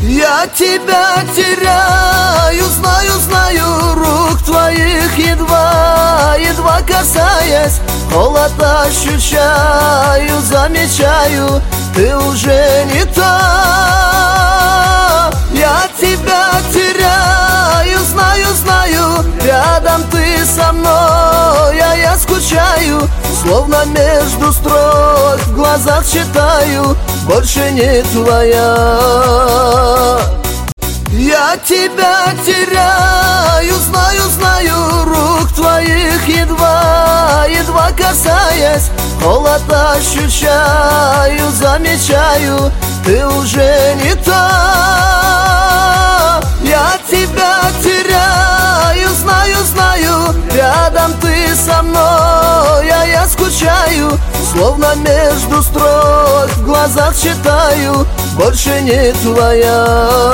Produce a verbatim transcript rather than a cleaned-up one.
Я тебя теряю, знаю, знаю, рук твоих едва, едва касаясь, холод ощущаю, замечаю, ты уже не та. Я тебя теряю, знаю, знаю, рядом ты со мной, а я скучаю, словно между строк в глазах читаю, больше не твоя. Я тебя теряю, знаю, знаю, рук твоих едва, едва касаясь, холод ощущаю, замечаю, ты уже не та. Я тебя теряю, знаю, знаю, рядом ты со мной, а я скучаю, словно между строк в глазах читаю, больше не твоя.